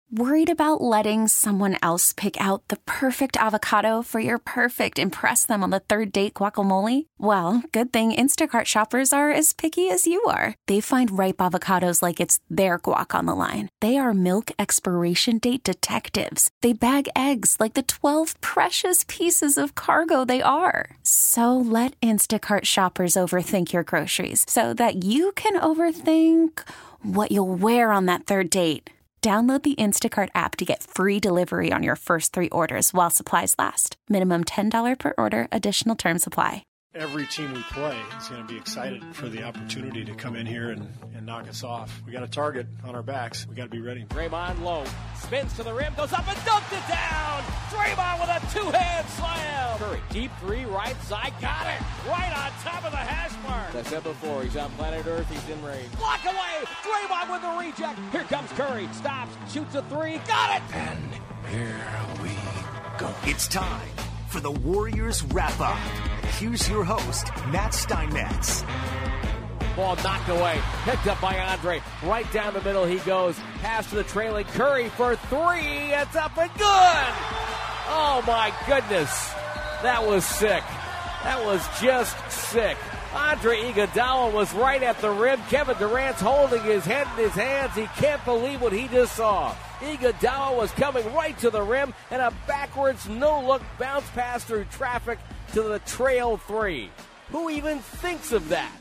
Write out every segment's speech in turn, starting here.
Worried about letting someone else pick out the perfect avocado for your perfect impress them on the third date guacamole? Well, good thing Instacart shoppers are as picky as you are. They find ripe avocados like it's their guac on the line. They are milk expiration date detectives. They bag eggs like the 12 precious pieces of cargo they are. So let Instacart shoppers overthink your groceries so that you can overthink what you'll wear on that third date. Download the Instacart app to get free delivery on your first 3 orders while supplies last. Minimum $10 per order. Additional terms apply. Every team we play is going to be excited for the opportunity to come in here and knock us off. We got a target on our backs. We got to be ready. Draymond low, spins to the rim, goes up and dunked it down. Draymond with a 2-hand slam. Curry, deep 3, right side, got it. Right on top of the hash mark. I said before, he's on planet Earth, he's in range. Block away, Draymond with the reject. Here comes Curry, stops, shoots a 3, got it. And here we go. It's time for the Warriors Wrap-Up. Here's your host, Matt Steinmetz. Ball knocked away, picked up by Andre. Right down the middle he goes. Pass to the trailing Curry for 3. It's up and good! Oh, my goodness. That was sick. That was just sick. Andre Iguodala was right at the rim. Kevin Durant's holding his head in his hands. He can't believe what he just saw. Iguodala was coming right to the rim, and a backwards, no-look bounce pass through traffic to the trail 3. Who even thinks of that?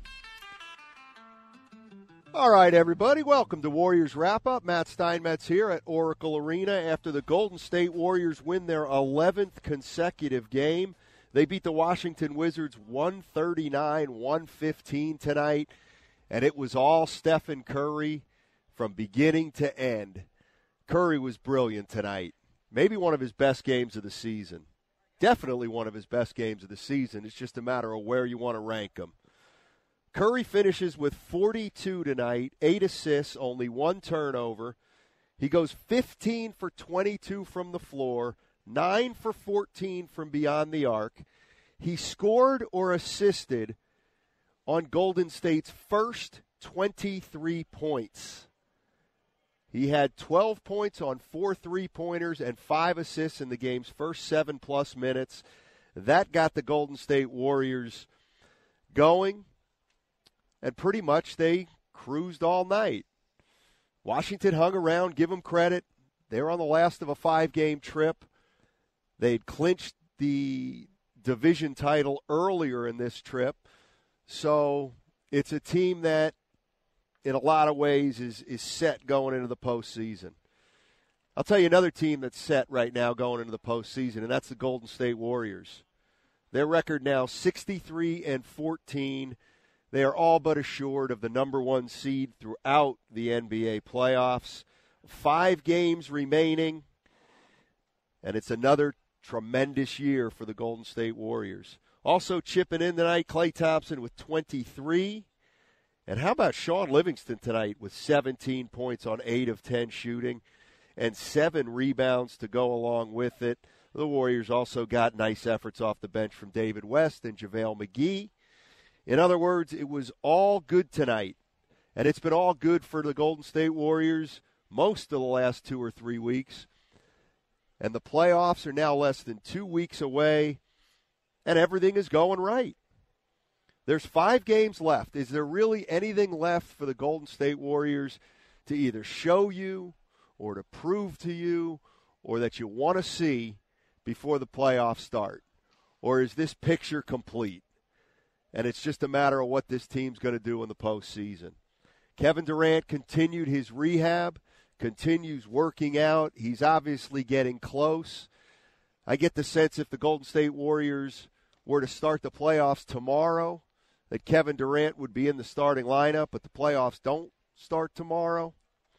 All right, everybody, welcome to Warriors Wrap-Up. Matt Steinmetz here at Oracle Arena after the Golden State Warriors win their 11th consecutive game. They beat the Washington Wizards 139-115 tonight, and it was all Stephen Curry from beginning to end. Curry was brilliant tonight. Maybe one of his best games of the season. Definitely one of his best games of the season. It's just a matter of where you want to rank him. Curry finishes with 42 tonight, 8 assists, only 1 turnover. He goes 15 for 22 from the floor, 9 for 14 from beyond the arc. He scored or assisted on Golden State's first 23 points. He had 12 points on 4 3-pointers and 5 assists in the game's first 7+ minutes. That got the Golden State Warriors going, and pretty much they cruised all night. Washington hung around, give them credit. They were on the last of a 5-game trip. They'd clinched the division title earlier in this trip. So it's a team that, in a lot of ways, is set going into the postseason. I'll tell you another team that's set right now going into the postseason, and that's the Golden State Warriors. Their record now 63-14. They are all but assured of the number 1 seed throughout the NBA playoffs. 5 games remaining, and it's another tremendous year for the Golden State Warriors. Also chipping in tonight, Klay Thompson with 23. And how about Shaun Livingston tonight with 17 points on 8 of 10 shooting and 7 rebounds to go along with it. The Warriors also got nice efforts off the bench from David West and JaVale McGee. In other words, it was all good tonight, and it's been all good for the Golden State Warriors most of the last 2 or 3 weeks. And the playoffs are now less than 2 weeks away, and everything is going right. There's 5 games left. Is there really anything left for the Golden State Warriors to either show you or to prove to you or that you want to see before the playoffs start? Or is this picture complete? And it's just a matter of what this team's going to do in the postseason. Kevin Durant continued his rehab, continues working out. He's obviously getting close. I get the sense if the Golden State Warriors were to start the playoffs tomorrow, that Kevin Durant would be in the starting lineup, but the playoffs don't start tomorrow.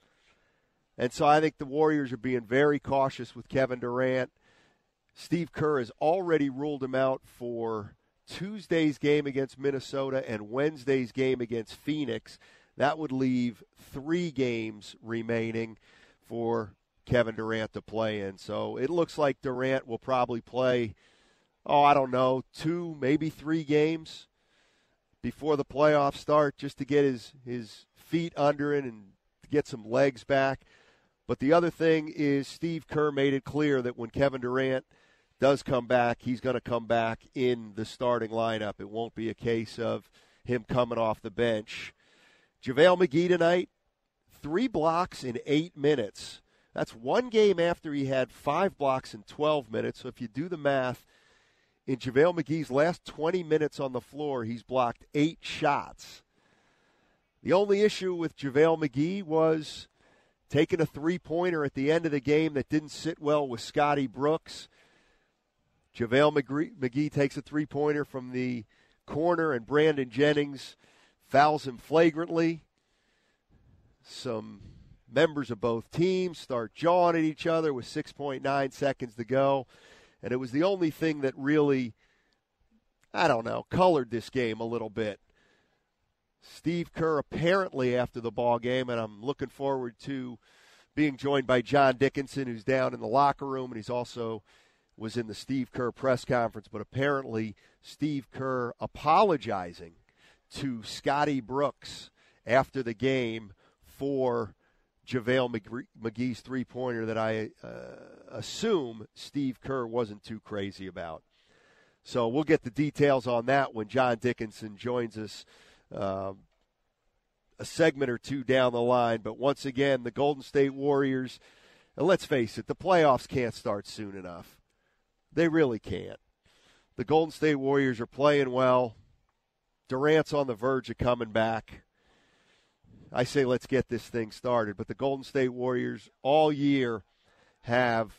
And so I think the Warriors are being very cautious with Kevin Durant. Steve Kerr has already ruled him out for Tuesday's game against Minnesota and Wednesday's game against Phoenix. That would leave 3 games remaining for Kevin Durant to play in. So it looks like Durant will probably play, 2, maybe 3 games before the playoffs start just to get his feet under it and to get some legs back. But the other thing is Steve Kerr made it clear that when Kevin Durant does come back, he's going to come back in the starting lineup. It won't be a case of him coming off the bench. JaVale McGee tonight, 3 blocks in 8 minutes. That's one game after he had 5 blocks in 12 minutes. So if you do the math, in JaVale McGee's last 20 minutes on the floor, he's blocked 8 shots. The only issue with JaVale McGee was taking a three-pointer at the end of the game that didn't sit well with Scotty Brooks. JaVale McGee takes a three-pointer from the corner, and Brandon Jennings fouls him flagrantly. Some members of both teams start jawing at each other with 6.9 seconds to go. And it was the only thing that really, colored this game a little bit. Steve Kerr apparently after the ball game, and I'm looking forward to being joined by John Dickinson, who's down in the locker room, and he's also was in the Steve Kerr press conference. But apparently Steve Kerr apologizing to Scotty Brooks after the game for JaVale McGee's three-pointer that I assume Steve Kerr wasn't too crazy about. So we'll get the details on that when John Dickinson joins us a segment or two down the line. But once again, the Golden State Warriors, and let's face it, the playoffs can't start soon enough. They really can't. The Golden State Warriors are playing well. Durant's on the verge of coming back. I say let's get this thing started. But the Golden State Warriors all year have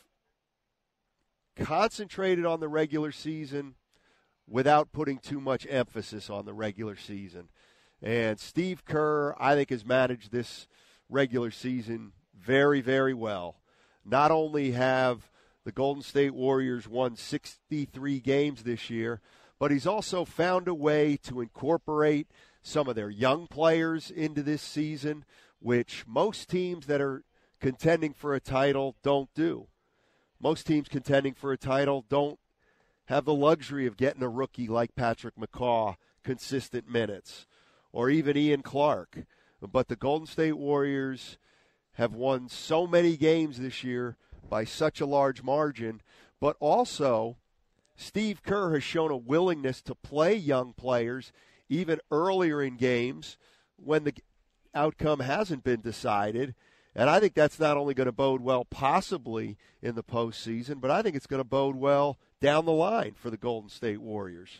concentrated on the regular season without putting too much emphasis on the regular season. And Steve Kerr, I think, has managed this regular season very, very well. Not only have the Golden State Warriors won 63 games this year, but he's also found a way to incorporate some of their young players into this season, which most teams that are contending for a title don't do. Most teams contending for a title don't have the luxury of getting a rookie like Patrick McCaw consistent minutes, or even Ian Clark. But the Golden State Warriors have won so many games this year by such a large margin, but also Steve Kerr has shown a willingness to play young players even earlier in games when the outcome hasn't been decided. And I think that's not only going to bode well possibly in the postseason, but I think it's going to bode well down the line for the Golden State Warriors.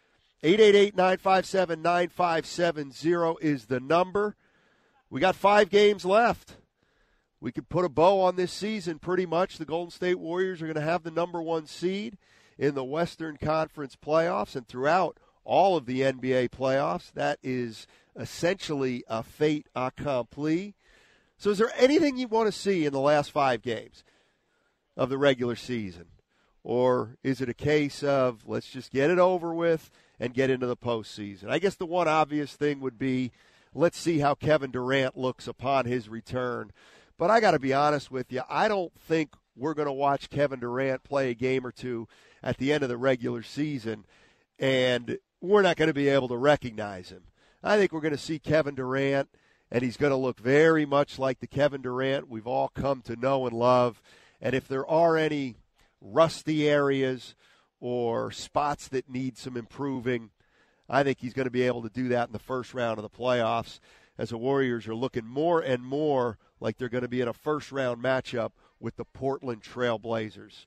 888-957-9570 is the number. We got 5 games left. We could put a bow on this season pretty much. The Golden State Warriors are going to have the number 1 seed in the Western Conference playoffs and throughout all of the NBA playoffs. That is essentially a fait accompli. So is there anything you want to see in the last 5 games of the regular season? Or is it a case of let's just get it over with and get into the postseason? I guess the one obvious thing would be let's see how Kevin Durant looks upon his return. But I got to be honest with you, I don't think we're going to watch Kevin Durant play a game or two at the end of the regular season, and we're not going to be able to recognize him. I think we're going to see Kevin Durant, and he's going to look very much like the Kevin Durant we've all come to know and love. And if there are any rusty areas or spots that need some improving, I think he's going to be able to do that in the first round of the playoffs, as the Warriors are looking more and more like they're going to be in a first-round matchup with the Portland Trail Blazers.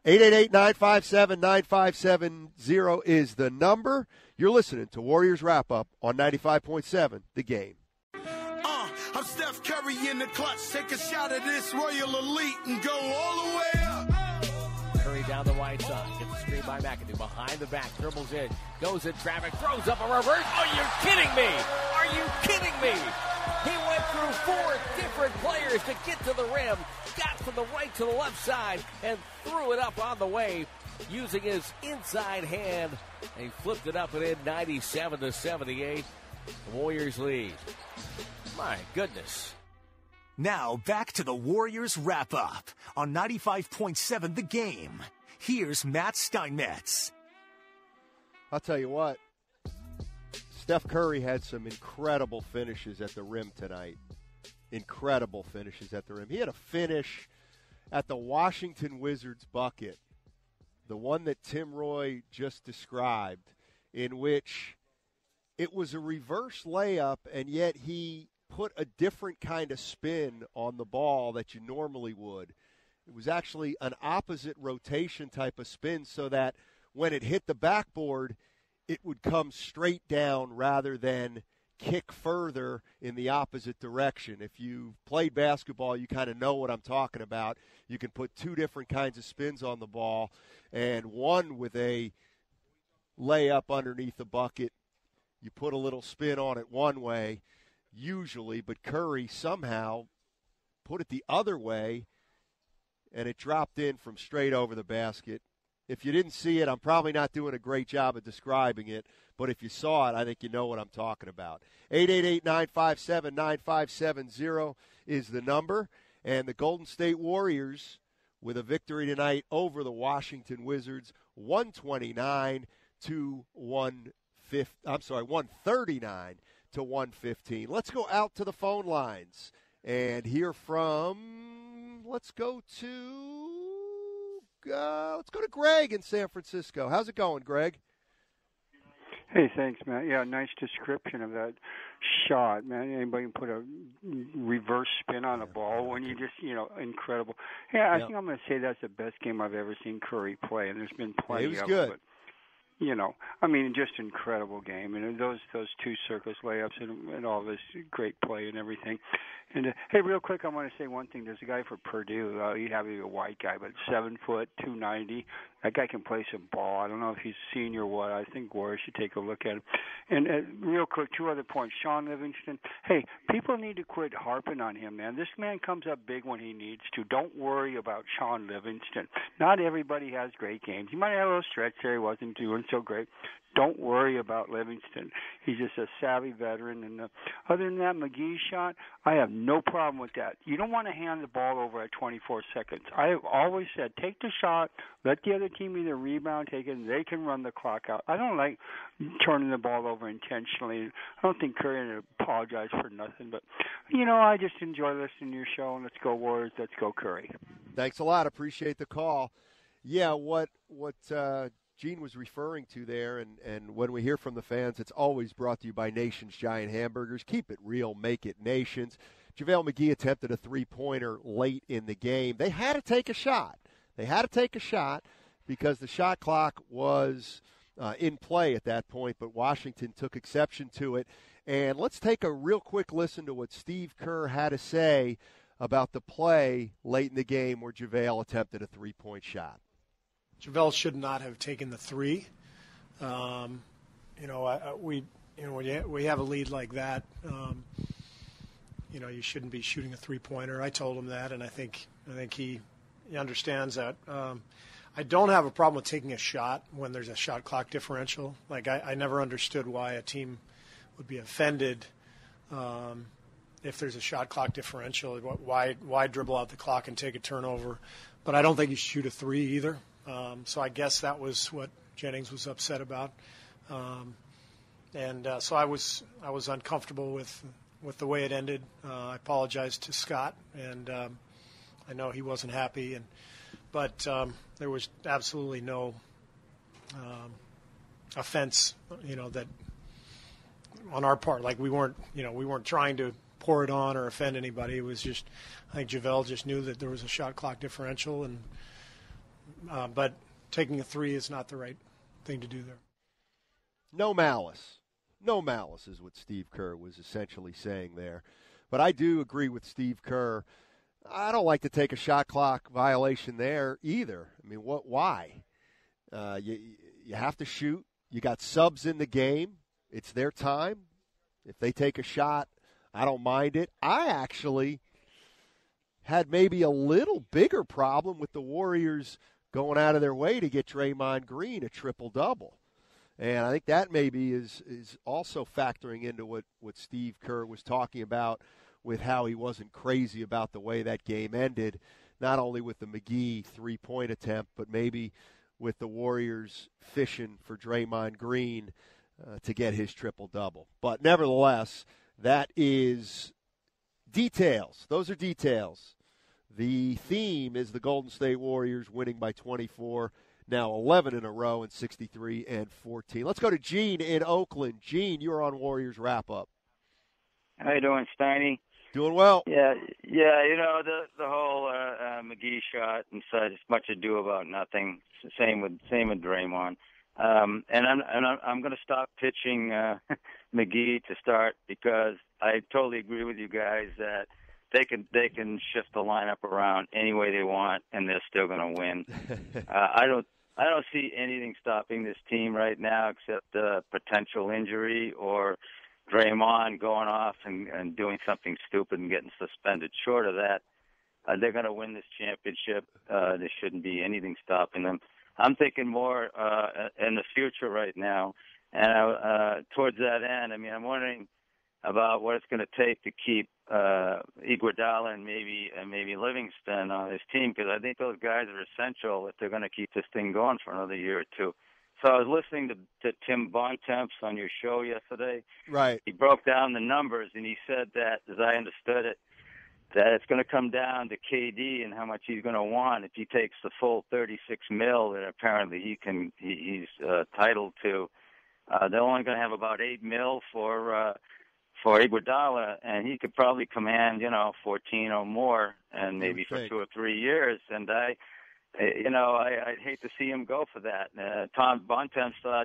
888-957-9570 is the number. You're listening to Warriors Wrap-Up on 95.7 The Game. I'm Steph Curry in the clutch. Take a shot at this Royal Elite and go all the way up. Curry down the right side. Gets the screen by McAdoo. Behind the back. Dribbles in. Goes in traffic. Throws up a reverse. Oh, you're kidding me. Are you kidding me? He went through 4 different players to get to the rim. Got from the right to the left side and threw it up on the way using his inside hand. And he flipped it up and in 97-78. The Warriors lead. My goodness. Now back to the Warriors Wrap-Up on 95.7 The Game. Here's Matt Steinmetz. I'll tell you what, Steph Curry had some incredible finishes at the rim tonight. incredible finishes at the rim. He had a finish at the Washington Wizards bucket, the one that Tim Roy just described, in which it was a reverse layup, and yet he put a different kind of spin on the ball that you normally would. It was actually an opposite rotation type of spin so that when it hit the backboard, it would come straight down rather than kick further in the opposite direction. If you played basketball, you kind of know what I'm talking about. You can put two different kinds of spins on the ball, and one with a layup underneath the bucket, you put a little spin on it one way, usually, but Curry somehow put it the other way, and it dropped in from straight over the basket. If you didn't see it, I'm probably not doing a great job of describing it, but if you saw it, I think you know what I'm talking about. 888-957-9570 is the number, and the Golden State Warriors with a victory tonight over the Washington Wizards, 139 to 139 to 115. Let's go out to the phone lines and hear from, let's go to Greg in San Francisco. How's it going, Greg? Hey, thanks, Matt. Yeah, nice description of that shot, man. Anybody can put a reverse spin on a ball when you just, incredible. Yeah, I think I'm going to say that's the best game I've ever seen Curry play, and there's been plenty of good. But, just incredible game. And those two circus layups and all this great play and everything. And, hey, real quick, I want to say one thing. There's a guy for Purdue. He'd have to be a white guy, but 7 foot, 290. That guy can play some ball. I don't know if he's senior or what. I think Warriors should take a look at him. And real quick, two other points. Shaun Livingston. Hey, people need to quit harping on him, man. This man comes up big when he needs to. Don't worry about Shaun Livingston. Not everybody has great games. He might have a little stretch there. He wasn't doing so great. Don't worry about Livingston. He's just a savvy veteran. And other than that, McGee's shot, I have no problem with that. You don't want to hand the ball over at 24 seconds. I have always said, take the shot, let the other team either rebound, take it, and they can run the clock out. I don't like turning the ball over intentionally. I don't think Curry would apologize for nothing. But, I just enjoy listening to your show, and let's go Warriors, let's go Curry. Thanks a lot. Appreciate the call. Yeah, what Gene was referring to there, and when we hear from the fans, it's always brought to you by Nation's Giant Hamburgers. Keep it real, make it Nation's. JaVale McGee attempted a three-pointer late in the game. They had to take a shot. Because the shot clock was in play at that point, but Washington took exception to it. And let's take a real quick listen to what Steve Kerr had to say about the play late in the game where JaVale attempted a three-point shot. JaVale should not have taken the three. We have a lead like that. You shouldn't be shooting a three-pointer. I told him that, and I think he understands that. I don't have a problem with taking a shot when there's a shot clock differential. Like I never understood why a team would be offended if there's a shot clock differential. Why dribble out the clock and take a turnover? But I don't think you should shoot a three either. So I guess that was what Jennings was upset about, so I was uncomfortable with the way it ended. I apologized to Scott, and I know he wasn't happy, but there was absolutely no offense, that on our part. Like we weren't trying to pour it on or offend anybody. It was just, I think JaVale just knew that there was a shot clock differential, and. But taking a three is not the right thing to do there. No malice is what Steve Kerr was essentially saying there. But I do agree with Steve Kerr. I don't like to take a shot clock violation there either. I mean, why? You have to shoot. You got subs in the game. It's their time. If they take a shot, I don't mind it. I actually had maybe a little bigger problem with the Warriors going out of their way to get Draymond Green a triple-double. And I think that maybe is also factoring into what Steve Kerr was talking about with how he wasn't crazy about the way that game ended, not only with the McGee three-point attempt, but maybe with the Warriors fishing for Draymond Green to get his triple-double. But nevertheless, that is Details. Those are details. The theme is the Golden State Warriors winning by 24, now 11 in a row, and 63 and 14. Let's go to Gene in Oakland. Gene, you're on Warriors Wrap-Up. How you doing, Steiny? Doing well. Yeah. You know, the whole McGee shot and such. It's much ado about nothing. Same with Draymond. And I'm going to stop pitching McGee to start, because I totally agree with you guys that they can shift the lineup around any way they want, and they're still going to win. I don't see anything stopping this team right now except potential injury or Draymond going off and doing something stupid and getting suspended. Short of that, they're going to win this championship. There shouldn't be anything stopping them. I'm thinking more in the future right now, and towards that end, I mean, I'm wondering about what it's going to take to keep Iguodala and maybe Livingston on his team, because I think those guys are essential if they're going to keep this thing going for another year or two. So I was listening to Tim Bontemps on your show yesterday. Right. He broke down the numbers, and he said that, as I understood it, that it's going to come down to KD and how much he's going to want if he takes the full $36 million that apparently he's entitled to. They're only going to have about $8 million for Iguodala, and he could probably command, 14 or more, and maybe for 2 or 3 years. And I'd hate to see him go for that. Tom Bontemps thought,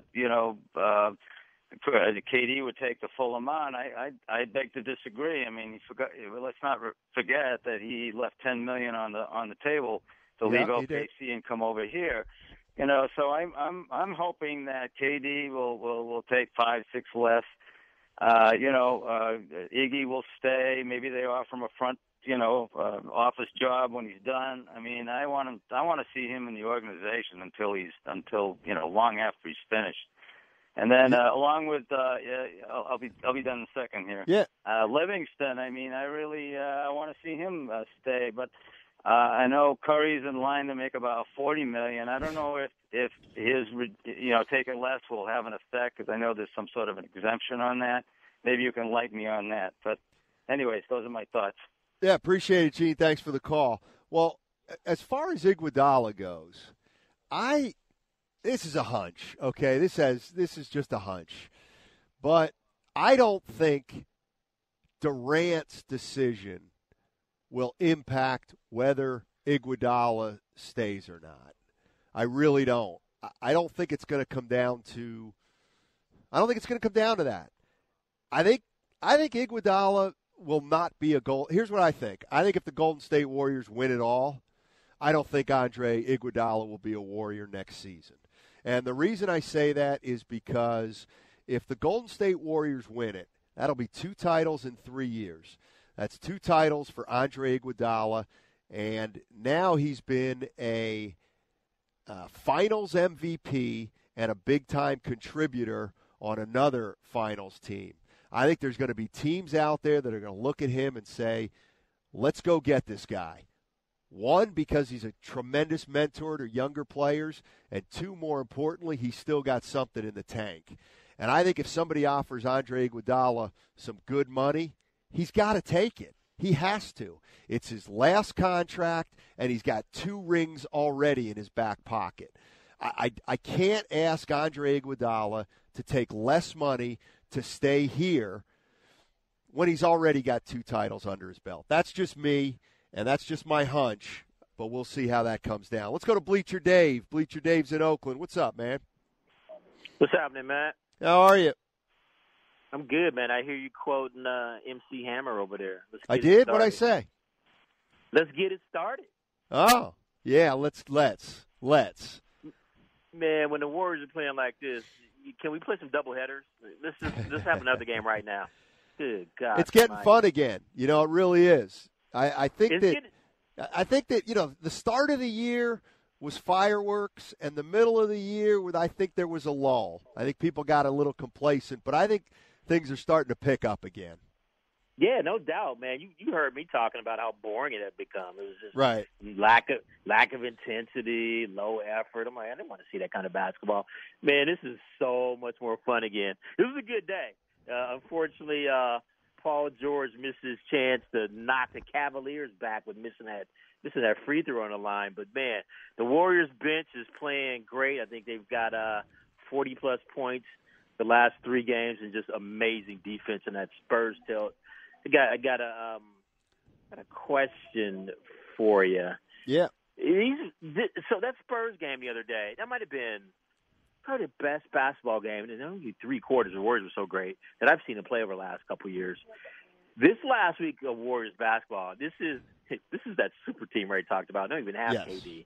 KD would take the full amount. I beg to disagree. I mean, let's not forget that he left $10 million on the table to leave OKC and come over here. So I'm hoping that KD will take 5-6 less. Iggy will stay. Maybe they offer him a front, office job when he's done. I mean, I want to see him in the organization until long after he's finished. And then along with I'll be done in a second here. Yeah. Livingston. I mean, I really I want to see him stay, but I know Curry's in line to make about $40 million. I don't know if his taking less will have an effect, because I know there's some sort of an exemption on that. Maybe you can light me on that. But anyways, those are my thoughts. Yeah, appreciate it, Gene. Thanks for the call. Well, as far as Iguodala goes, this is a hunch, okay? This is just a hunch. But I don't think Durant's decision will impact whether Iguodala stays or not. I really don't. I don't think it's going to come down to that. I think Iguodala will not be a goal. Here's what I think. I think if the Golden State Warriors win it all, I don't think Andre Iguodala will be a Warrior next season. And the reason I say that is because if the Golden State Warriors win it, that'll be 2 titles in 3 years. That's 2 titles for Andre Iguodala, and now he's been a Finals MVP and a big-time contributor on another Finals team. I think there's going to be teams out there that are going to look at him and say, let's go get this guy. 1, because he's a tremendous mentor to younger players, and 2, more importantly, he's still got something in the tank. And I think if somebody offers Andre Iguodala some good money, he's got to take it. He has to. It's his last contract, and he's got 2 rings already in his back pocket. I can't ask Andre Iguodala to take less money to stay here when he's already got 2 titles under his belt. That's just me, and that's just my hunch, but we'll see how that comes down. Let's go to Bleacher Dave. Bleacher Dave's in Oakland. What's up, man? What's happening, Matt? How are you? I'm good, man. I hear you quoting MC Hammer over there. I did? What'd I say? Let's get it started. Oh, yeah, let's. Man, when the Warriors are playing like this, can we play some doubleheaders? Let's have another game right now. Good God. It's getting fun again. It really is. I think that the start of the year was fireworks, and the middle of the year, I think there was a lull. I think people got a little complacent, but I think things are starting to pick up again. Yeah, no doubt, man. You heard me talking about how boring it had become. It was just right. lack of intensity, low effort. I'm like, I didn't want to see that kind of basketball. Man, this is so much more fun again. This was a good day. Unfortunately, Paul George missed his chance to knock the Cavaliers back with missing that free throw on the line. But, man, the Warriors bench is playing great. I think they've got 40-plus points the last 3 games and just amazing defense in that Spurs tilt. I got a question for you. Yeah. So that Spurs game the other day, that might have been probably the best basketball game, and only 3 quarters. The Warriors were so great that I've seen them play over the last couple of years. This last week of Warriors basketball, this is that super team Ray talked about. I don't even have KD.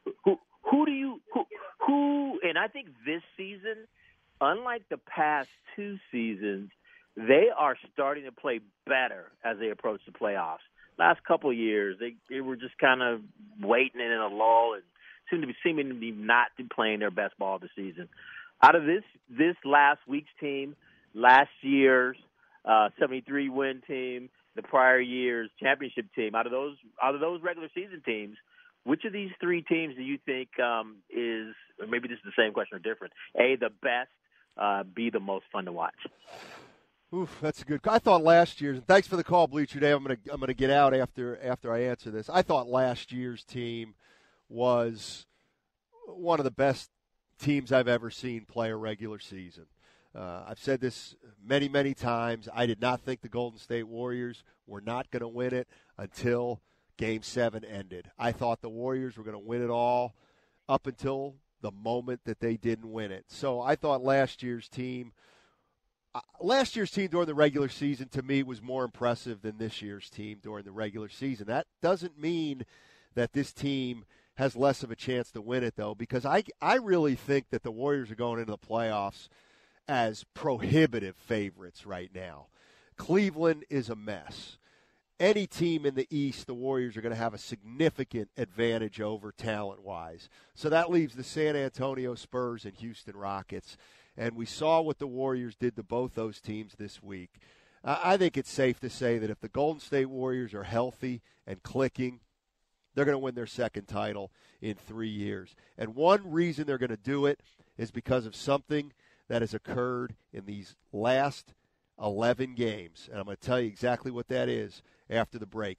Who? And I think this season, unlike the past 2 seasons, they are starting to play better as they approach the playoffs. Last couple of years, they were just kind of waiting in a lull and seeming to be not playing their best ball of the season. Out of this last week's team, last year's 73-win team, the prior year's championship team, out of those regular season teams, which of these 3 teams do you think is, or maybe this is the same question or different, A, the best, B, the most fun to watch? Oof, that's a good. I thought last year's. Thanks for the call, Bleacher Dave. I'm gonna get out after I answer this. I thought last year's team was one of the best teams I've ever seen play a regular season. I've said this many, many times. I did not think the Golden State Warriors were not going to win it until Game 7 ended. I thought the Warriors were going to win it all up until the moment that they didn't win it. So I thought last year's team during the regular season, to me, was more impressive than this year's team during the regular season. That doesn't mean that this team has less of a chance to win it, though, because I really think that the Warriors are going into the playoffs as prohibitive favorites right now. Cleveland is a mess. Any team in the East, the Warriors are going to have a significant advantage over talent-wise. So that leaves the San Antonio Spurs and Houston Rockets. And we saw what the Warriors did to both those teams this week. I think it's safe to say that if the Golden State Warriors are healthy and clicking, they're going to win their second title in 3 years. And one reason they're going to do it is because of something that has occurred in these last 11 games. And I'm going to tell you exactly what that is after the break.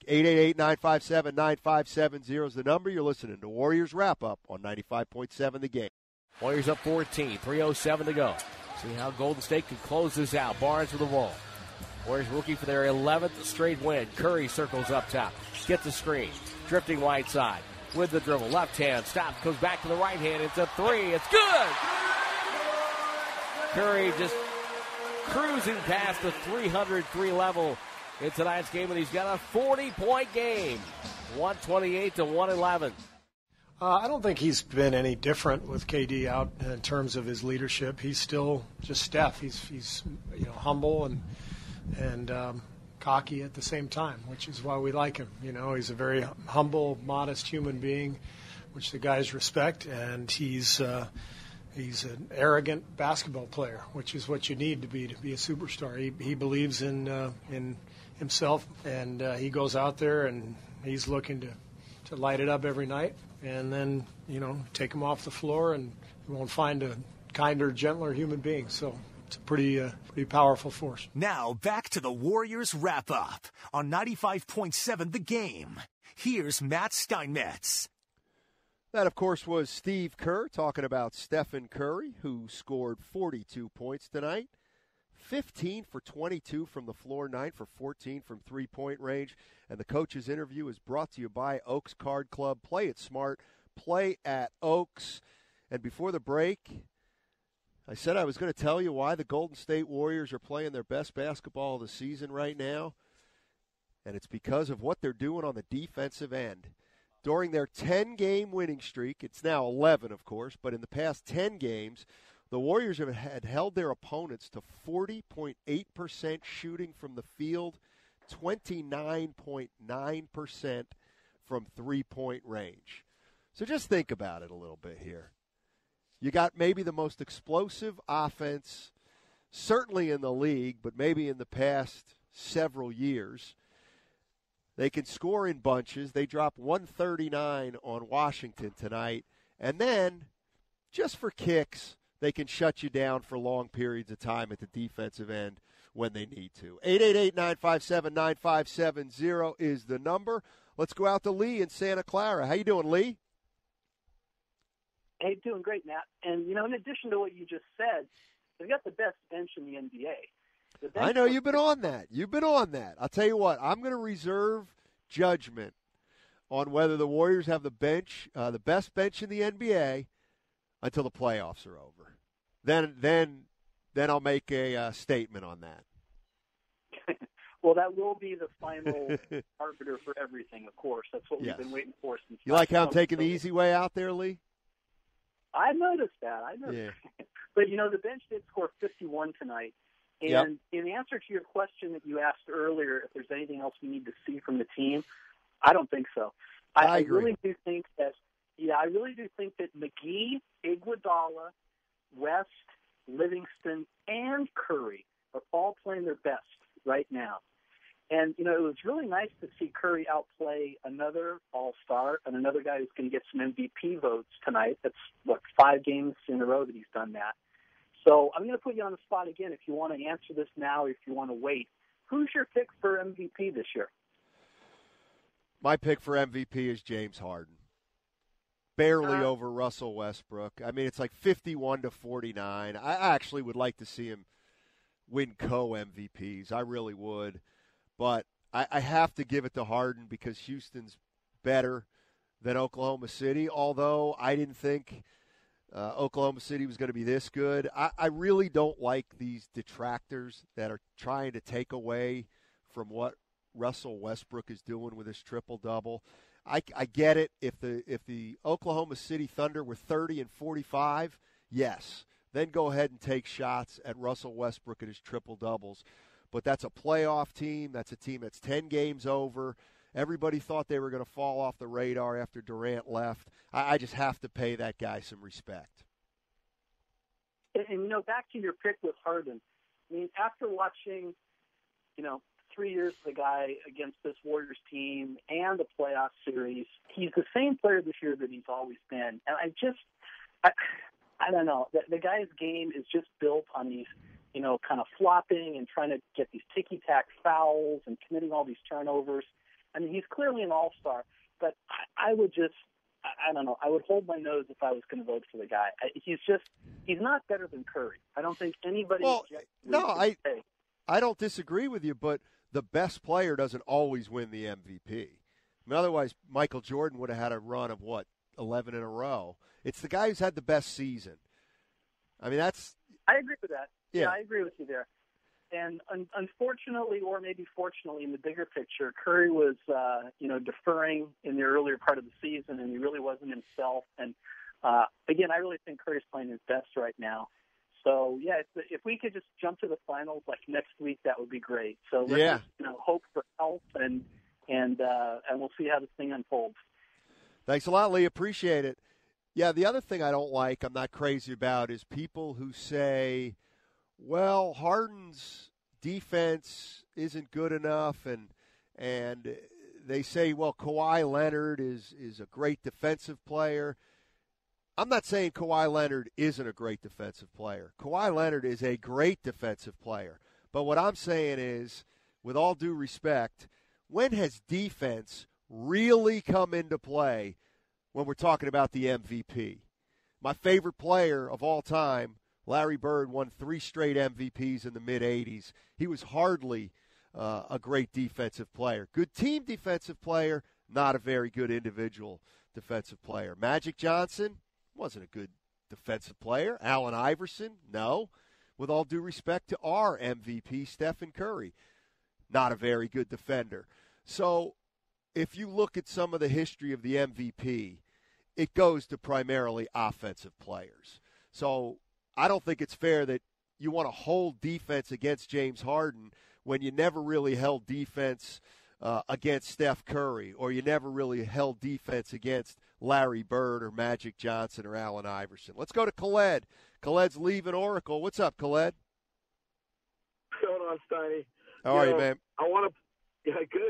888-957-9570 is the number. You're listening to Warriors Wrap-Up on 95.7 The Game. Warriors up 14, 3:07 to go. See how Golden State can close this out. Barnes with the roll. Warriors looking for their 11th straight win. Curry circles up top. Gets the screen. Drifting right side. With the dribble. Left hand. Stops. Goes back to the right hand. It's a 3. It's good! Curry just cruising past the 303 level in tonight's game, and he's got a 40-point game. 128 to 111. I don't think he's been any different with KD out in terms of his leadership. He's still just Steph. He's humble and cocky at the same time, which is why we like him. He's a very humble, modest human being, which the guys respect, and he's an arrogant basketball player, which is what you need to be a superstar. He believes in himself, and he goes out there and he's looking to light it up every night. And then, take him off the floor, and you won't find a kinder, gentler human being. So it's a pretty powerful force. Now back to the Warriors Wrap-Up on 95.7 The Game. Here's Matt Steinmetz. That, of course, was Steve Kerr talking about Stephen Curry, who scored 42 points tonight. 15 for 22 from the floor, 9 for 14 from three-point range. And the coach's interview is brought to you by Oaks Card Club. Play it smart. Play at Oaks. And before the break, I said I was going to tell you why the Golden State Warriors are playing their best basketball of the season right now. And it's because of what they're doing on the defensive end. During their 10-game winning streak, it's now 11, of course, but in the past 10 games, the Warriors had held their opponents to 40.8% shooting from the field, 29.9% from three-point range. So just think about it a little bit here. You got maybe the most explosive offense, certainly in the league, but maybe in the past several years. They can score in bunches. They dropped 139 on Washington tonight. And then, just for kicks, they can shut you down for long periods of time at the defensive end when they need to. 888-957-9570 is the number. Let's go out to Lee in Santa Clara. How you doing, Lee? Hey, doing great, Matt. And, in addition to what you just said, they've got the best bench in the NBA. I know you've been on that. I'll tell you what, I'm going to reserve judgment on whether the Warriors have the best bench in the NBA until the playoffs are over. Then I'll make a statement on that. Well, that will be the final arbiter for everything, of course. That's what we've been waiting for since. You like how I'm taking the easy way out there, Lee? I noticed that. Yeah. But, the bench did score 51 tonight. And in answer to your question that you asked earlier, if there's anything else we need to see from the team, I don't think so. I really do think that McGee, Iguodala, West, Livingston, and Curry are all playing their best right now. And, it was really nice to see Curry outplay another all-star and another guy who's going to get some MVP votes tonight. That's, 5 games in a row that he's done that. So I'm going to put you on the spot again if you want to answer this now or if you want to wait. Who's your pick for MVP this year? My pick for MVP is James Harden. Barely over Russell Westbrook. I mean, it's like 51-49. I actually would like to see him win co-MVPs. I really would. But I have to give it to Harden because Houston's better than Oklahoma City, although I didn't think Oklahoma City was going to be this good. I really don't like these detractors that are trying to take away from what Russell Westbrook is doing with his triple-double. I get it. If the Oklahoma City Thunder were 30 and 45, yes, then go ahead and take shots at Russell Westbrook and his triple-doubles. But that's a playoff team. That's a team that's 10 games over. Everybody thought they were going to fall off the radar after Durant left. I just have to pay that guy some respect. And, back to your pick with Harden, I mean, after watching, 3 years of the guy against this Warriors team and the playoff series, he's the same player this year that he's always been. And I don't know. The guy's game is just built on these, kind of flopping and trying to get these ticky-tack fouls and committing all these turnovers. I mean, he's clearly an all-star, but I would hold my nose if I was going to vote for the guy. He's not better than Curry. I don't think anybody. Well, no, I don't disagree with you, but the best player doesn't always win the MVP. I mean, otherwise, Michael Jordan would have had a run of 11 in a row. It's the guy who's had the best season. I mean, I agree with that. Yeah, I agree with you there. And unfortunately, or maybe fortunately, in the bigger picture, Curry was, deferring in the earlier part of the season, and he really wasn't himself. And again, I really think Curry's playing his best right now. So yeah, if we could just jump to the finals like next week, that would be great. So let's just, hope for health, and we'll see how this thing unfolds. Thanks a lot, Lee. Appreciate it. Yeah, the other thing I don't like, I'm not crazy about, is people who say, well, Harden's defense isn't good enough, and they say, well, Kawhi Leonard is a great defensive player. I'm not saying Kawhi Leonard isn't a great defensive player. Kawhi Leonard is a great defensive player. But what I'm saying is, with all due respect, when has defense really come into play when we're talking about the MVP? My favorite player of all time, Larry Bird, won 3 straight MVPs in the mid-'80s. He was hardly a great defensive player. Good team defensive player, not a very good individual defensive player. Magic Johnson wasn't a good defensive player. Allen Iverson, no. With all due respect to our MVP, Stephen Curry, not a very good defender. So if you look at some of the history of the MVP, it goes to primarily offensive players. So I don't think it's fair that you want to hold defense against James Harden when you never really held defense against Steph Curry, or you never really held defense against Larry Bird or Magic Johnson or Allen Iverson. Let's go to Khaled. Khaled's leaving Oracle. What's up, Khaled? What's going on, Steiny? How are you, man? I want to – good.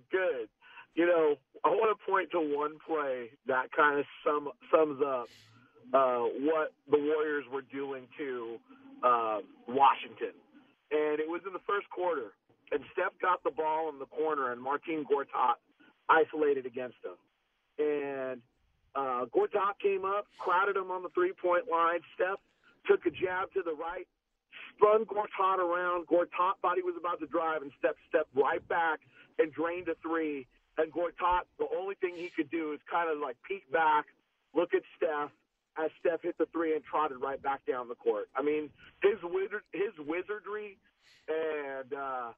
I want to point to one play that kind of sums up what the Warriors were doing to Washington. and it was in the first quarter, and Steph got the ball in the corner, and Marcin Gortat isolated against him. And Gortat came up, crowded him on the three-point line. Steph took a jab to the right, spun Gortat around. Gortat thought he was about to drive, and Steph stepped right back and drained a three. And Gortat, the only thing he could do is kind of like peek back, look at Steph, as Steph hit the three and trotted right back down the court. I mean, his wizardry and,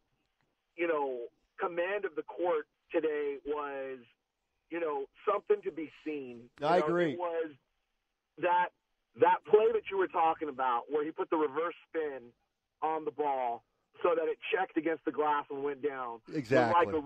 command of the court today was, something to be seen. I agree. It was that play that you were talking about where he put the reverse spin on the ball so that it checked against the glass and went down. Exactly. Like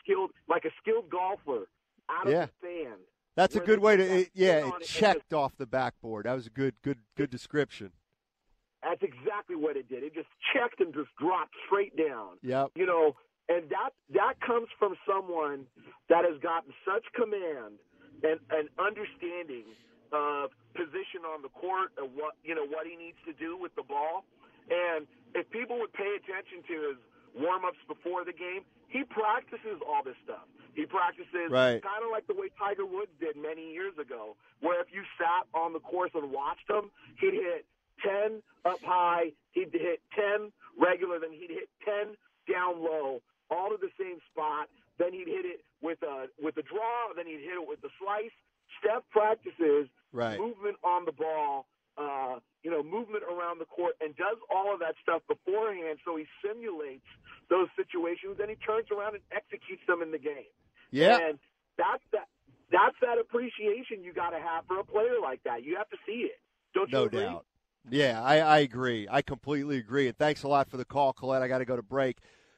a skilled golfer out of the sand. That's a good way to, it checked off the backboard. That was a good description. That's exactly what it did. It just checked and just dropped straight down. Yep. And that comes from someone that has gotten such command and understanding of position on the court and what he needs to do with the ball. And if people would pay attention to his warm-ups before the game, he practices all this stuff. He practices kind of like the way Tiger Woods did many years ago, where if you sat on the course and watched him, he'd hit 10 up high, he'd hit 10 regular, then he'd hit 10 down low, all to the same spot. Then he'd hit it with a draw, then he'd hit it with the slice. Steph practices movement on the ball, movement around the court, and does all of that stuff beforehand, so he simulates those situations, and he turns around and executes them in the game. Yeah. And that's that appreciation you got to have for a player like that. You have to see it. Don't you agree? No doubt. Yeah, I agree. I completely agree. And thanks a lot for the call, Colette. I got to go to break.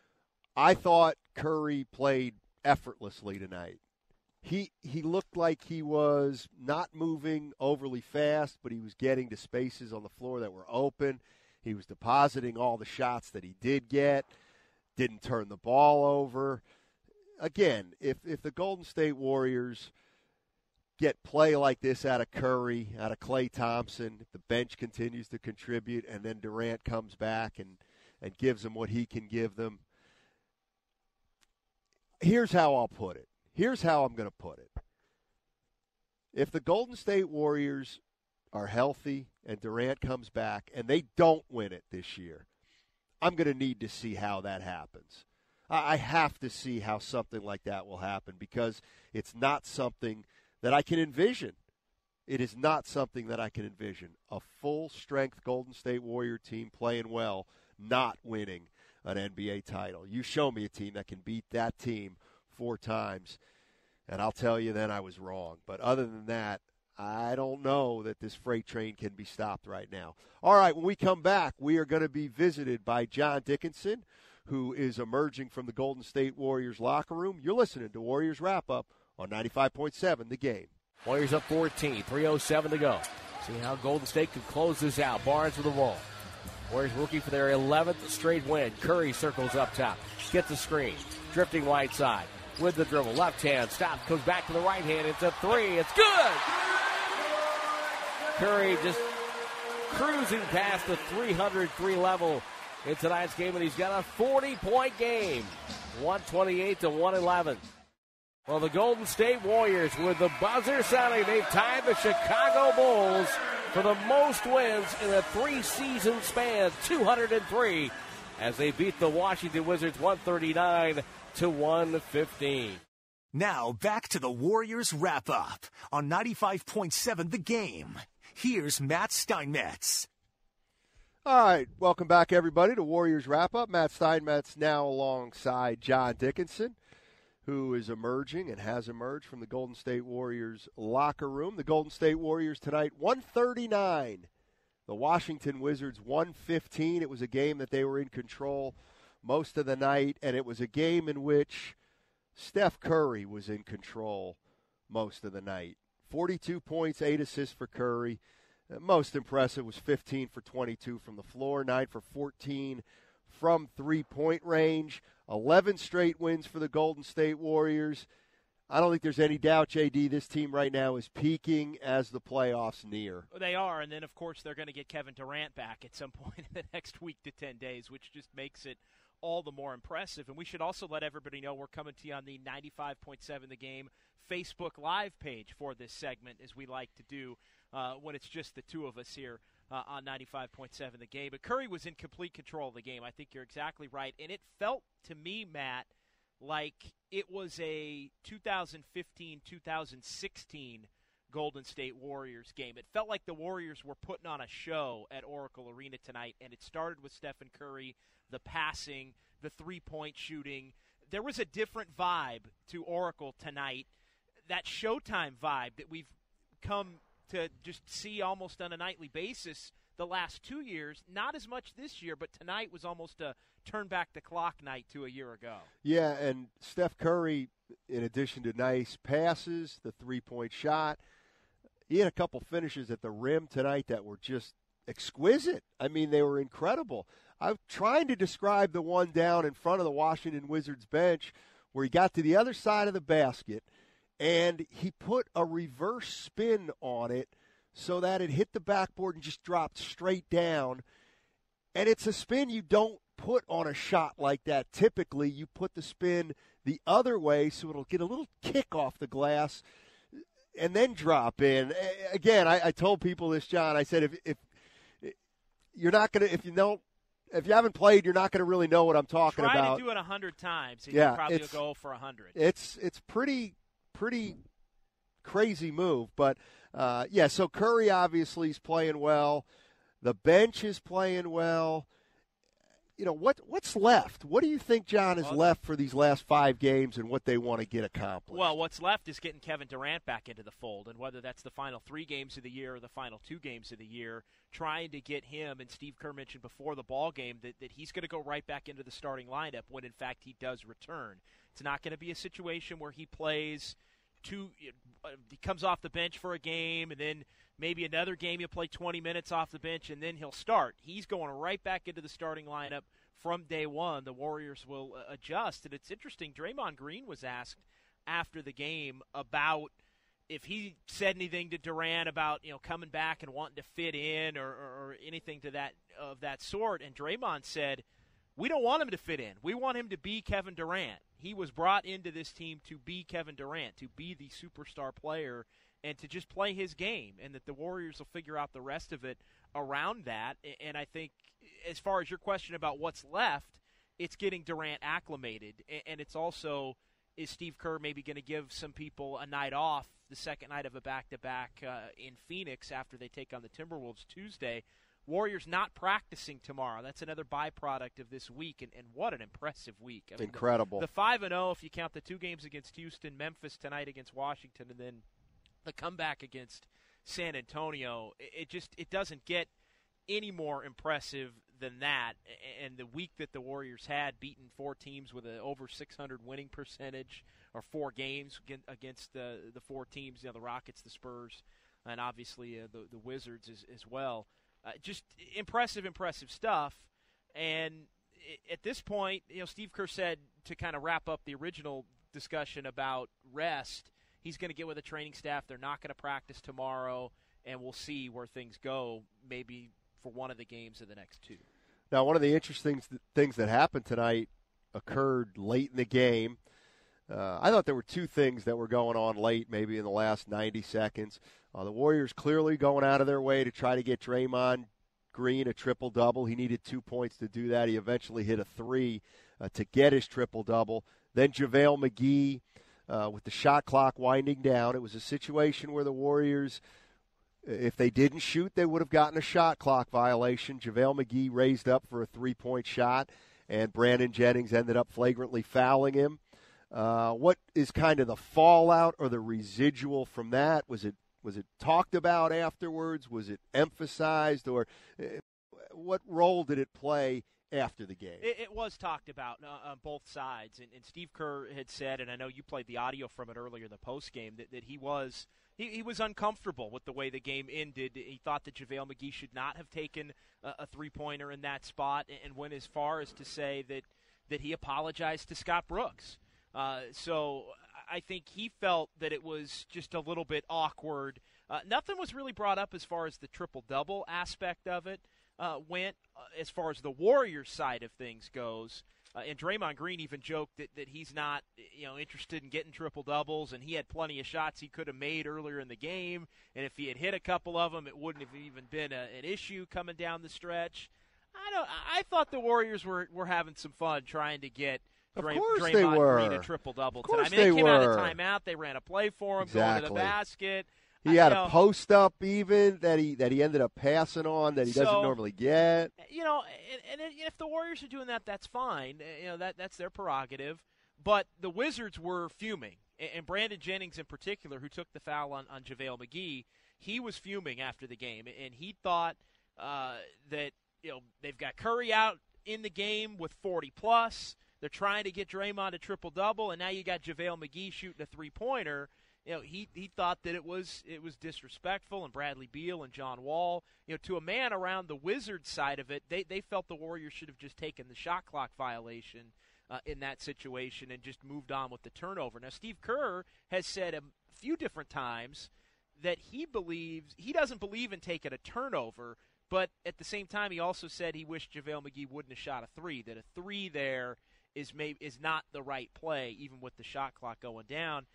I thought Curry played effortlessly tonight. He looked like he was not moving overly fast, but he was getting to spaces on the floor that were open. He was depositing all the shots that he did get, didn't turn the ball over. Again, if the Golden State Warriors get play like this out of Curry, out of Klay Thompson, if the bench continues to contribute, and then Durant comes back and gives them what he can give them, here's how I'll put it. Here's how I'm going to put it. If the Golden State Warriors are healthy and Durant comes back and they don't win it this year, I'm going to need to see how that happens. I have to see how something like that will happen because it's not something that I can envision. It is not something that I can envision. A full-strength Golden State Warrior team playing well, not winning an NBA title. You show me a team that can beat that team 4 times, and I'll tell you then I was wrong. But other than that, I don't know that this freight train can be stopped right now. All right, when we come back, we are going to be visited by John Dickinson, who is emerging from the Golden State Warriors locker room. You're listening to Warriors Wrap-Up on 95.7 The Game. Warriors up 14, 3:07 to go. See how Golden State can close this out. Barnes with the ball. Warriors looking for their 11th straight win. Curry circles up top, gets the screen, drifting right side with the dribble. Left hand, stops, comes back to the right hand. It's a three. It's good! Curry just cruising past the 303 level in tonight's game, and he's got a 40-point game, 128 to 111. Well, the Golden State Warriors, with the buzzer sounding, they've tied the Chicago Bulls for the most wins in a 3-season span, 203, as they beat the Washington Wizards 139 to 115. Now back to the Warriors Wrap-Up on 95.7 The Game. Here's Matt Steinmetz. All right, welcome back, everybody, to Warriors Wrap-Up. Matt Steinmetz now alongside John Dickinson, who is emerging and has emerged from the Golden State Warriors locker room. The Golden State Warriors tonight, 139. The Washington Wizards, 115. It was a game that they were in control most of the night, and it was a game in which Steph Curry was in control most of the night. 42 points, 8 assists for Curry. Most impressive was 15 for 22 from the floor, 9 for 14 from three-point range. 11 straight wins for the Golden State Warriors. I don't think there's any doubt, JD, this team right now is peaking as the playoffs near. They are, and then, of course, they're going to get Kevin Durant back at some point in the next week to 10 days, which just makes it all the more impressive. And we should also let everybody know we're coming to you on the 95.7 The Game Facebook Live page for this segment, as we like to do when it's just the two of us here on 95.7 The Game. But Curry was in complete control of the game. I think you're exactly right. And it felt to me, Matt, like it was a 2015-2016 Golden State Warriors game. It felt like the Warriors were putting on a show at Oracle Arena tonight, and it started with Stephen Curry, the passing, the three-point shooting. There was a different vibe to Oracle tonight, that Showtime vibe that we've come to just see almost on a nightly basis the last 2 years. Not as much this year, but tonight was almost a turn back the clock night to a year ago. Yeah, and Steph Curry, in addition to nice passes, the three-point shot, he had a couple finishes at the rim tonight that were just exquisite. I mean, they were incredible. I'm trying to describe the one down in front of the Washington Wizards bench where he got to the other side of the basket and he put a reverse spin on it so that it hit the backboard and just dropped straight down. And it's a spin you don't put on a shot like that. Typically, you put the spin the other way so it'll get a little kick off the glass and then drop in. Again, I told people this, John. I said if you're not going to, if you haven't played, you're not going to really know what I'm talking about. Try to do it 100 times, and you probably will go for 100. It's pretty crazy move, but so Curry obviously is playing well. The bench is playing well. You know, what's left? What do you think, John, is left for these last 5 games and what they want to get accomplished? Well, what's left is getting Kevin Durant back into the fold, and whether that's the final 3 games of the year or the final 2 games of the year, trying to get him, and Steve Kerr mentioned before the ball game that he's going to go right back into the starting lineup when, in fact, he does return. It's not going to be a situation where he plays he comes off the bench for a game, and then maybe another game he'll play 20 minutes off the bench, and then he'll start. He's going right back into the starting lineup from day one. The Warriors will adjust. And it's interesting, Draymond Green was asked after the game about if he said anything to Durant about, coming back and wanting to fit in or anything to that sort. And Draymond said, we don't want him to fit in. We want him to be Kevin Durant. He was brought into this team to be Kevin Durant, to be the superstar player, and to just play his game, and that the Warriors will figure out the rest of it around that. And I think as far as your question about what's left, it's getting Durant acclimated, and it's also, is Steve Kerr maybe going to give some people a night off the second night of a back-to-back in Phoenix after they take on the Timberwolves Tuesday? Warriors not practicing tomorrow. That's another byproduct of this week, and what an impressive week. I mean, incredible. The 5-0, if you count the 2 games against Houston, Memphis tonight against Washington, and then the comeback against San Antonio, it doesn't get any more impressive than that. And the week that the Warriors had, beaten 4 teams with an over 600 winning percentage, or 4 games against the 4 teams, the Rockets, the Spurs, and obviously the Wizards as well. Just impressive stuff. And at this point, Steve Kerr said, to kind of wrap up the original discussion about rest, he's going to get with the training staff. They're not going to practice tomorrow, and we'll see where things go, maybe for one of the games of the next 2. Now, one of the interesting things that happened tonight occurred late in the game. I thought there were 2 things that were going on late, maybe in the last 90 seconds. The Warriors clearly going out of their way to try to get Draymond Green a triple-double. He needed 2 points to do that. He eventually hit a 3 to get his triple-double. Then JaVale McGee with the shot clock winding down. It was a situation where the Warriors, if they didn't shoot, they would have gotten a shot clock violation. JaVale McGee raised up for a 3-point shot, and Brandon Jennings ended up flagrantly fouling him. What is kind of the fallout or the residual from that? Was it talked about afterwards? Was it emphasized, or what role did it play after the game? It was talked about on both sides, and Steve Kerr had said, and I know you played the audio from it earlier in the postgame, that he was uncomfortable with the way the game ended. He thought that JaVale McGee should not have taken a 3-pointer in that spot, and went as far as to say that he apologized to Scott Brooks. So I think he felt that it was just a little bit awkward. Nothing was really brought up as far as the triple-double aspect of it went, as far as the Warriors side of things goes. And Draymond Green even joked that he's not, interested in getting triple-doubles, and he had plenty of shots he could have made earlier in the game, and if he had hit a couple of them, it wouldn't have even been an issue coming down the stretch. I thought the Warriors were having some fun trying to get Draymond Green a triple-double tonight. I mean, they came out of timeout, they ran a play for him, going to the basket. He had a post-up even that he ended up passing on that he doesn't normally get. And if the Warriors are doing that, that's fine. That's their prerogative. But the Wizards were fuming. And Brandon Jennings in particular, who took the foul on JaVale McGee, he was fuming after the game. And he thought that, they've got Curry out in the game with 40-plus. They're trying to get Draymond a triple-double, and now you got JaVale McGee shooting a three-pointer. He thought that it was disrespectful, and Bradley Beal and John Wall, to a man around the Wizards side of it, they felt the Warriors should have just taken the shot clock violation in that situation and just moved on with the turnover. Now, Steve Kerr has said a few different times that he doesn't believe in taking a turnover, but at the same time, he also said he wished JaVale McGee wouldn't have shot a three, that a three there is not the right play, even with the shot clock going down.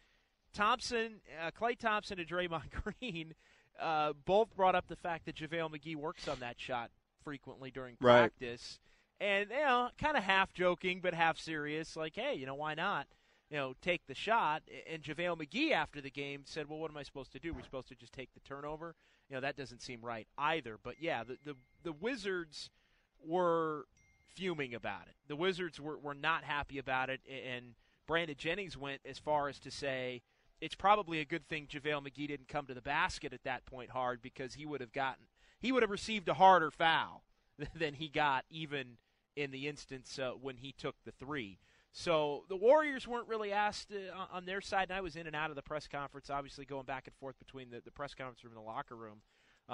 Klay Thompson and Draymond Green both brought up the fact that JaVale McGee works on that shot frequently during practice. And, kind of half joking but half serious, like, hey, why not, take the shot? And JaVale McGee after the game said, well, what am I supposed to do? We're supposed to just take the turnover? That doesn't seem right either. But, yeah, the Wizards were fuming about it. The Wizards were not happy about it, and Brandon Jennings went as far as to say it's probably a good thing JaVale McGee didn't come to the basket at that point hard, because he would have received a harder foul than he got even in the instance when he took the three. So the Warriors weren't really asked on their side, and I was in and out of the press conference, obviously going back and forth between the press conference room and the locker room.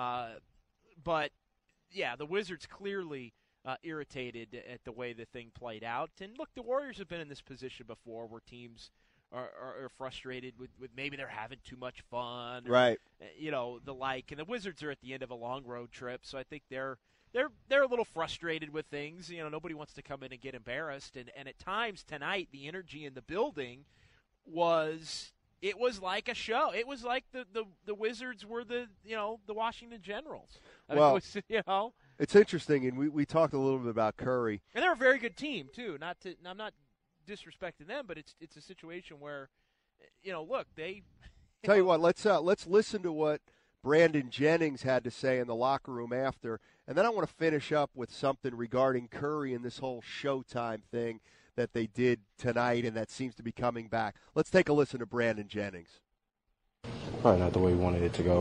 But, yeah, the Wizards clearly irritated at the way the thing played out. And, look, the Warriors have been in this position before where teams are frustrated with maybe they're having too much fun. Right. The like. And the Wizards are at the end of a long road trip, so I think they're a little frustrated with things. Nobody wants to come in and get embarrassed. And at times tonight, the energy in the building was like a show. It was like the Wizards were the Washington Generals. It's interesting, and we talked a little bit about Curry. And they're a very good team too. I'm not disrespecting them, but it's a situation where, look, they. Tell you what, let's listen to what Brandon Jennings had to say in the locker room after, and then I want to finish up with something regarding Curry and this whole Showtime thing that they did tonight, and that seems to be coming back. Let's take a listen to Brandon Jennings. Probably not the way we wanted it to go.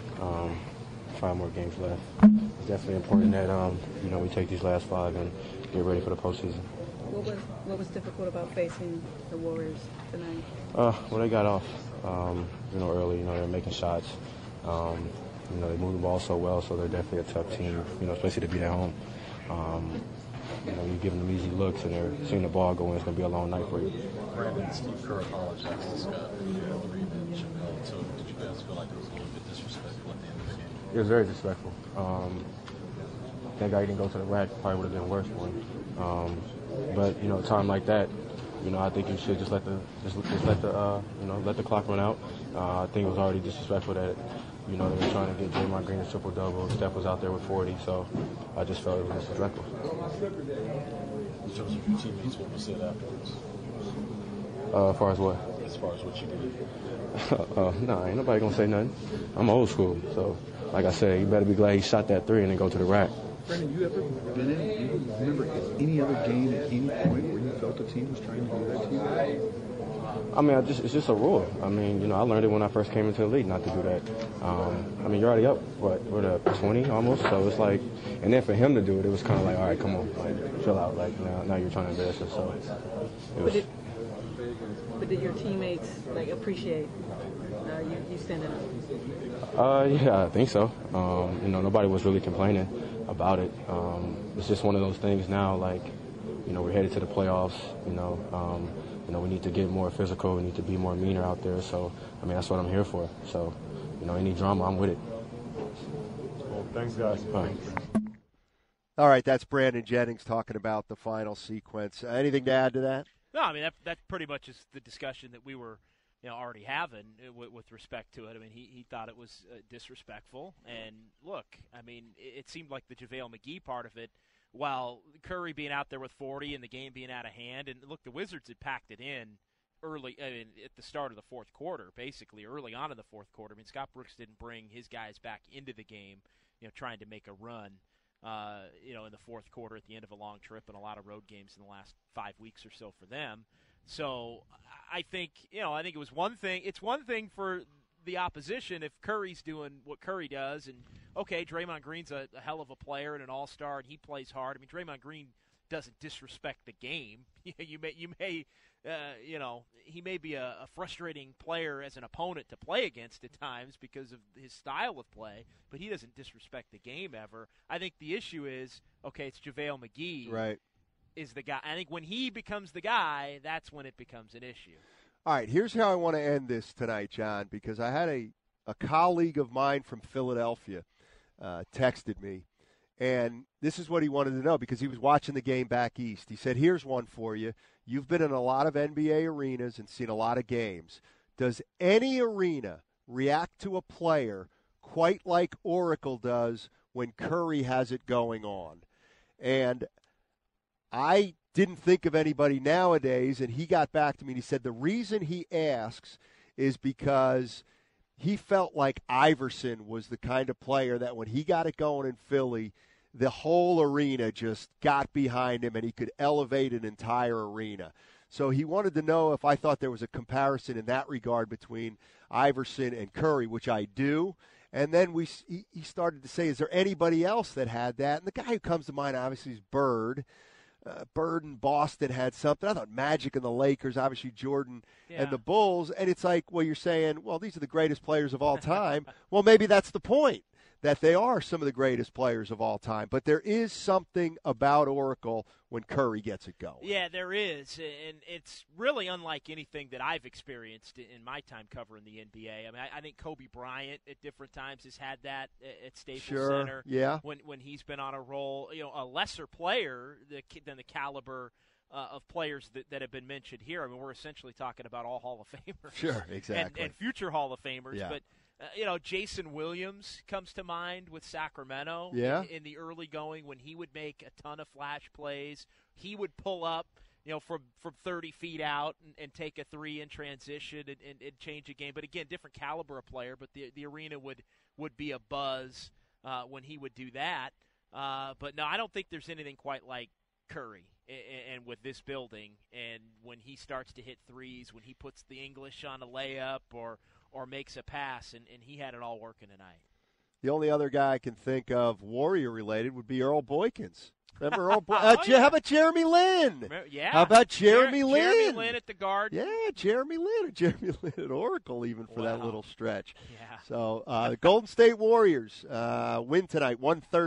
5 more games left. It's definitely important that we take these last 5 and get ready for the postseason. What was difficult about facing the Warriors tonight? Well, they got off, early. They're making shots. They move the ball so well, so they're definitely a tough team. Especially to be at home. You're giving them easy looks, and they're seeing the ball go in. It's going to be a long night for you. Brandon, Steve Kerr apologized to Scott for the JaVale. So did you guys feel like it was a little bit disrespectful at the end of the game? It was very disrespectful. That guy didn't go to the rack, probably would have been worse for him. But a time like that, I think you should just let the clock run out. I think it was already disrespectful that they were trying to get Draymond Green a triple-double. Steph was out there with 40, so I just felt it was disrespectful. In terms of your teammates, what was said afterwards? As far as what? As far as what you did. Nah, ain't nobody gonna say nothing. I'm old school, so like I said, you better be glad he shot that 3 and then go to the rack. Brandon, you ever been in? Do you remember any other game at any point where you felt the team was trying to do that to you? I mean, it's just a rule. I mean, I learned it when I first came into the league not to do that. I mean, you're already up, we're at 20 almost, so it's like, and then for him to do it, it was kind of like, all right, come on, like, chill out, like, now you're trying to embarrass us, so it was. But did your teammates, appreciate you standing up? Yeah, I think so. Nobody was really complaining about it. It's just one of those things now, like, we're headed to the playoffs. We need to get more physical. We need to be more meaner out there. So, that's what I'm here for. So, any drama, I'm with it. Well, thanks, guys. All right, that's Brandon Jennings talking about the final sequence. Anything to add to that? No, that pretty much is the discussion that we were already having with respect to it. He thought it was disrespectful. And, look, it seemed like the JaVale McGee part of it, while Curry being out there with 40 and the game being out of hand, and, look, the Wizards had packed it in early at the start of the fourth quarter, basically, early on in the fourth quarter. Scott Brooks didn't bring his guys back into the game, trying to make a run, in the fourth quarter at the end of a long trip and a lot of road games in the last 5 weeks or so for them. So I think it was one thing. It's one thing for the opposition if Curry's doing what Curry does, and okay, Draymond Green's a hell of a player and an all-star, and he plays hard. Draymond Green doesn't disrespect the game. He may be a frustrating player as an opponent to play against at times because of his style of play, but he doesn't disrespect the game ever. I think the issue is, okay, it's JaVale McGee. Right. Is the guy. I think when he becomes the guy, that's when it becomes an issue. All right, here's how I want to end this tonight, John, because I had a colleague of mine from Philadelphia texted me, and this is what he wanted to know because he was watching the game back east. He said, here's one for you. You've been in a lot of NBA arenas and seen a lot of games. Does any arena react to a player quite like Oracle does when Curry has it going on? And I didn't think of anybody nowadays, and he got back to me and he said the reason he asks is because he felt like Iverson was the kind of player that when he got it going in Philly, the whole arena just got behind him and he could elevate an entire arena. So he wanted to know if I thought there was a comparison in that regard between Iverson and Curry, which I do. And then he started to say, is there anybody else that had that? And the guy who comes to mind obviously is Bird. Bird and Boston had something. I thought Magic and the Lakers, obviously Jordan and the Bulls. And it's like, well, you're saying, well, these are the greatest players of all time. Well, maybe that's the point, that they are some of the greatest players of all time. But there is something about Oracle when Curry gets it going. Yeah, there is. And it's really unlike anything that I've experienced in my time covering the NBA. I think Kobe Bryant at different times has had that at Staples Center. Yeah. When he's been on a roll. A lesser player than the caliber of players that have been mentioned here. We're essentially talking about all Hall of Famers. Sure, exactly. And future Hall of Famers. Yeah. But Jason Williams comes to mind with Sacramento in the early going when he would make a ton of flash plays. He would pull up, from 30 feet out and take a three in transition and change a game. But again, different caliber of player, but the arena would be a buzz when he would do that. But no, I don't think there's anything quite like Curry and with this building, and when he starts to hit threes, when he puts the English on a layup or makes a pass, and he had it all working tonight. The only other guy I can think of Warrior-related would be Earl Boykins. Remember Earl Boykins? How about Jeremy Lin? Yeah. How about Jeremy Lin? Jeremy Lin at the guard. Yeah, Jeremy Lin. Or Jeremy Lin at Oracle even for that little stretch. Yeah. So the Golden State Warriors win tonight,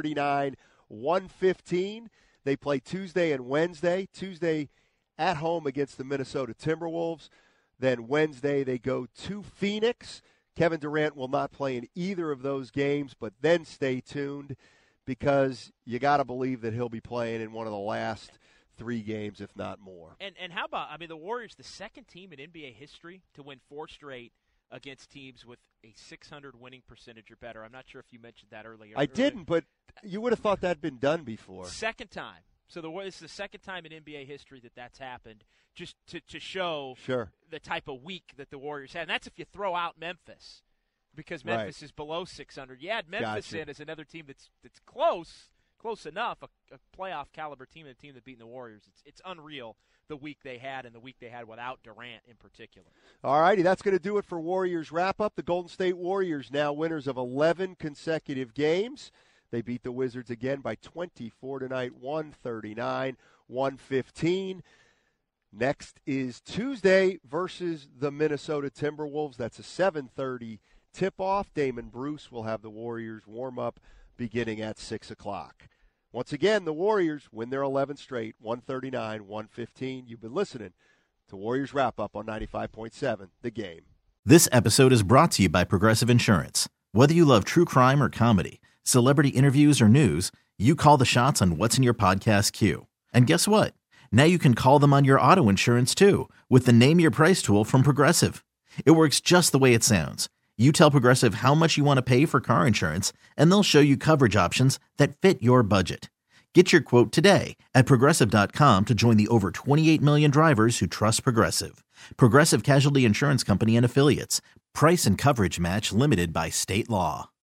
139-115. They play Tuesday and Wednesday. Tuesday at home against the Minnesota Timberwolves. Then Wednesday they go to Phoenix. Kevin Durant will not play in either of those games, but then stay tuned because you got to believe that he'll be playing in one of the last 3 games, if not more. And how about, the Warriors, the second team in NBA history to win 4 straight against teams with a 600 winning percentage or better. I'm not sure if you mentioned that earlier. I didn't, but you would have thought that had been done before. Second time. So this is the second time in NBA history that's happened, just to show the type of week that the Warriors had. And that's if you throw out Memphis, because Memphis is below 600. You add Memphis in as another team that's close enough, a playoff caliber team, and a team that beat the Warriors. It's unreal the week they had and the week they had without Durant in particular. All righty, that's going to do it for Warriors Wrap-Up. The Golden State Warriors now winners of 11 consecutive games. They beat the Wizards again by 24 tonight, 139-115. Next is Tuesday versus the Minnesota Timberwolves. That's a 7:30 tip-off. Damon Bruce will have the Warriors warm-up beginning at 6 o'clock. Once again, the Warriors win their 11th straight, 139-115. You've been listening to Warriors Wrap-Up on 95.7, The Game. This episode is brought to you by Progressive Insurance. Whether you love true crime or comedy, celebrity interviews or news, you call the shots on what's in your podcast queue. And guess what? Now you can call them on your auto insurance too with the Name Your Price tool from Progressive. It works just the way it sounds. You tell Progressive how much you want to pay for car insurance, and they'll show you coverage options that fit your budget. Get your quote today at Progressive.com to join the over 28 million drivers who trust Progressive. Progressive Casualty Insurance Company and Affiliates. Price and coverage match limited by state law.